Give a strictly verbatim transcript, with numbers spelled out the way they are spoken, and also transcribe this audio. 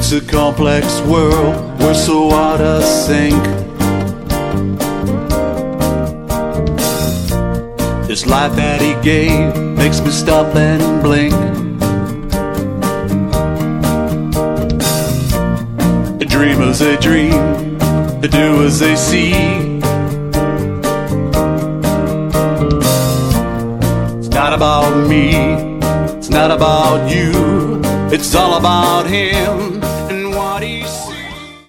It's a complex world, we're so out of sync. This life that he gave makes me stop and blink. The dreamers they dream, they do as they see. It's not about me, it's not about you, it's all about him.